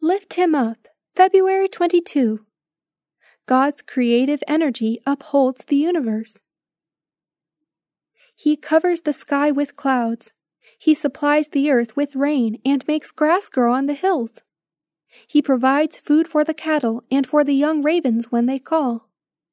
Lift him up, February 22. God's creative energy upholds the universe. He covers the sky with clouds. He supplies the earth with rain and makes grass grow on the hills. He provides food for the cattle and for the young ravens when they call.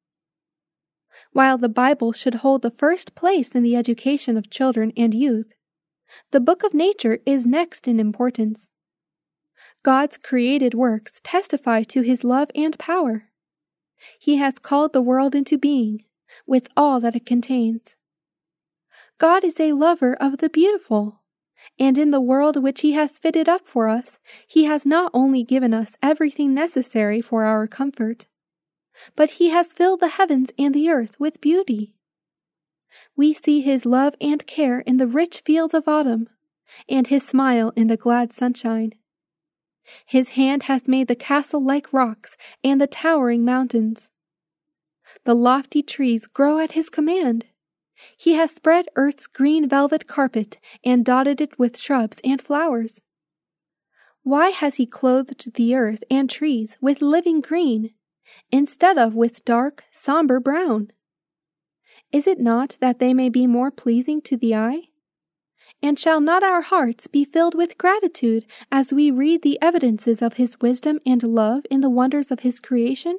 While the Bible should hold the first place in the education of children and youth, the book of nature is next in importance. God's created works testify to his love and power. He has called the world into being, with all that it contains. God is a lover of the beautiful, and in the world which he has fitted up for us, he has not only given us everything necessary for our comfort, but he has filled the heavens and the earth with beauty. We see his love and care in the rich fields of autumn, and his smile in the glad sunshine. His hand has made the castle-like rocks and the towering mountains. The lofty trees grow at his command. He has spread earth's green velvet carpet and dotted it with shrubs and flowers. Why has he clothed the earth and trees with living green, instead of with dark, somber brown? Is it not that they may be more pleasing to the eye? And shall not our hearts be filled with gratitude as we read the evidences of his wisdom and love in the wonders of his creation?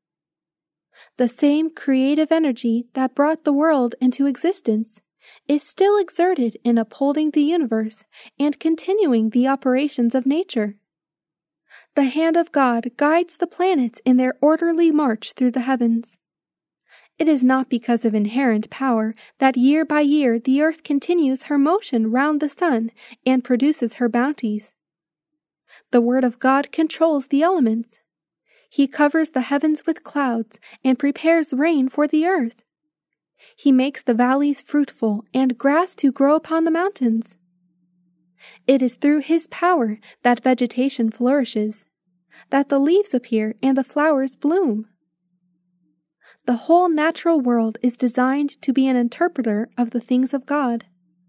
The same creative energy that brought the world into existence is still exerted in upholding the universe and continuing the operations of nature. The hand of God guides the planets in their orderly march through the heavens. It is not because of inherent power that year by year the earth continues her motion round the sun and produces her bounties. The word of God controls the elements. He covers the heavens with clouds and prepares rain for the earth. He makes the valleys fruitful and grass to grow upon the mountains. It is through his power that vegetation flourishes, that the leaves appear and the flowers bloom. The whole natural world is designed to be an interpreter of the things of God.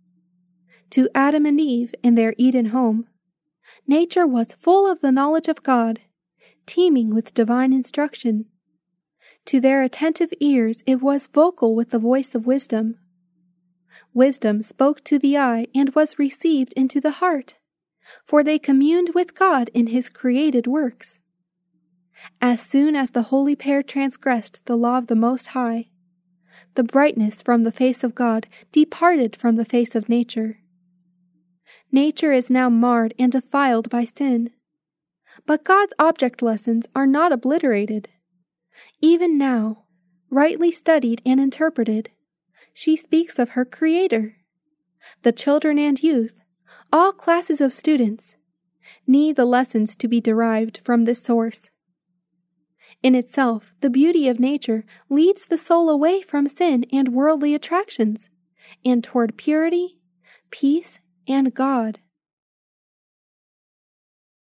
To Adam and Eve in their Eden home, nature was full of the knowledge of God, teeming with divine instruction. To their attentive ears it was vocal with the voice of wisdom. Wisdom spoke to the eye and was received into the heart, for they communed with God in his created works. As soon as the holy pair transgressed the law of the Most High, the brightness from the face of God departed from the face of nature. Nature is now marred and defiled by sin. But God's object lessons are not obliterated. Even now, rightly studied and interpreted, she speaks of her Creator. The children and youth, all classes of students, need the lessons to be derived from this source. In itself, the beauty of nature leads the soul away from sin and worldly attractions, and toward purity, peace, and God.